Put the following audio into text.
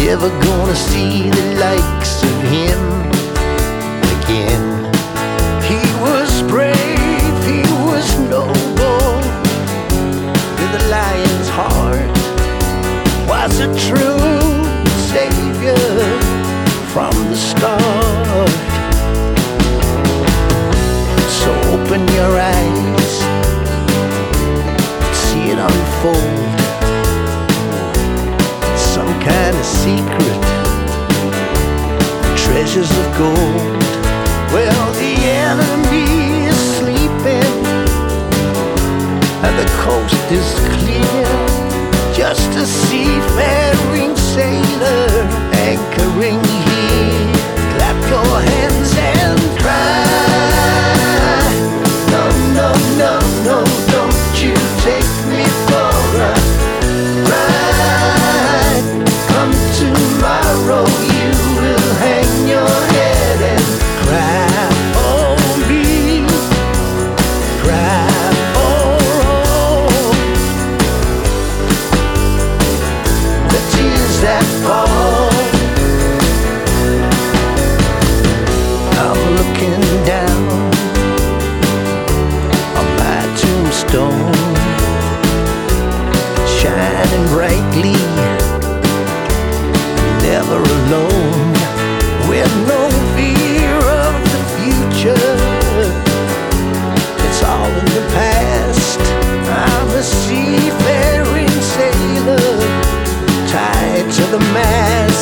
Never gonna see the likes of him again. He was brave, he was noble, with a lion's heart, was a true savior from the start. So open your eyes, see it unfold, some kind of secret, treasures of gold. Well, the enemy is sleeping and the coast is clear, just a seafaring sailor anchoring here. Clap your hands and cry. No, no, no, no, don't you take me for a ride. Come tomorrow, you will hang your head and cry for me, cry for all the tears that fall. I'm looking down on my tombstone, shining brightly, never alone, with no fear of the future. It's all in the past. I'm a seafaring sailor, tied to the mast.